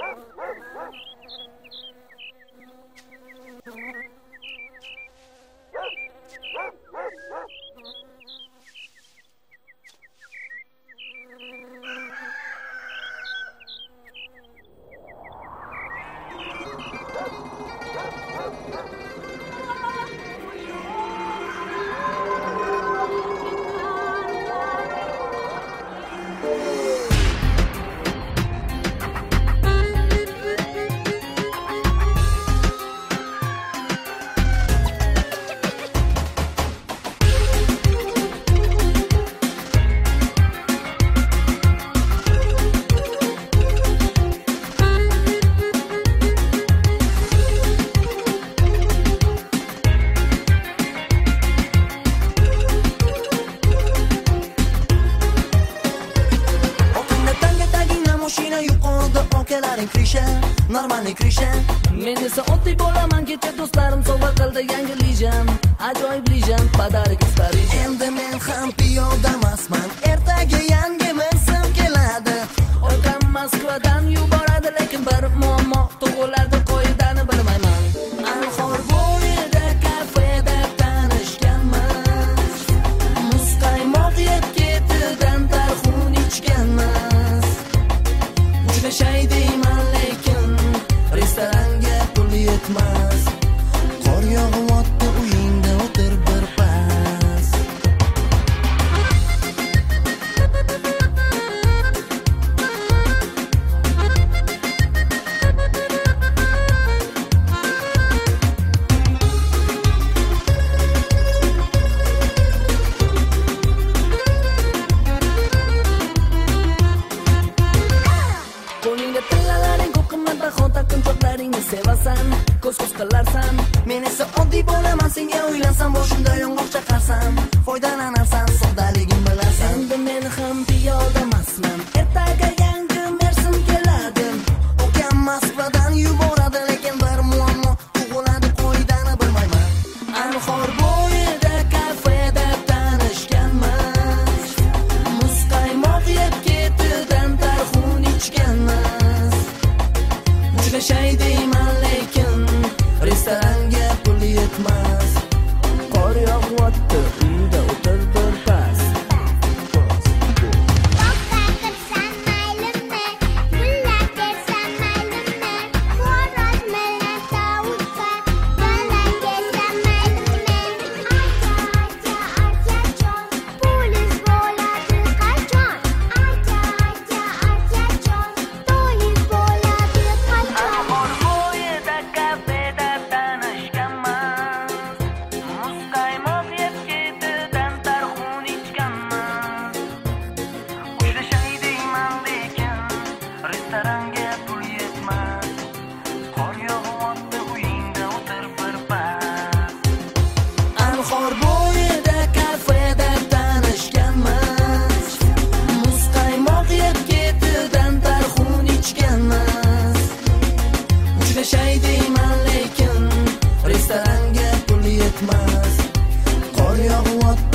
Normalniy Krishan men esa oddiy bo'laman. Kecha do'stlarim sovg'a qildi yangi lijam, ajoyib lijam, padarik starijam. Endi men ham piyodamasman, ertaga yangi mavsum keladi. Otam Moskvadan yuboradi, lekin bir muammo tug'iladi, qoidani bilmayman. Anhor bo'yida kafeda tanishganmiz, muzqaymoq yeb ketidan tarxun ichganmiz. Uchrashay deyman, lekin restoranga pul yetmas. Qor yog'yapti, uyingda o'tir birpas. Qo'lingda tillalaring ko'p qimmatbaho taqinchoqlaringni sevasan, ko'z-ko'z qilarsan. Men esa oddiy bo'laman, senga uylansam boshimda yong'oq chaqarsam, foydalanarsan, soddaligim bilasan. Endi men ham piyodamasman, ertaga yangi mavsum keladi. Okam Moskvadan yuboradi, lekin bir muammo tug'iladi, qoidani bilmayman. Anhor bo'yida kafeda tanishganmiz, muzqaymoq yeb ketidan tarxun ichganmiz. Uchrashay deyman, lekin restoranga pul yetmas. Qor yog'yapti, uyda o'tir birpas. Anhor bo'yida kafeda tanishganmiz, muzqaymoq yeb ketidan tarxun ichganmiz. Uchrashay deyman, lekin restoranga pul yetmas. Qor yog'yapti.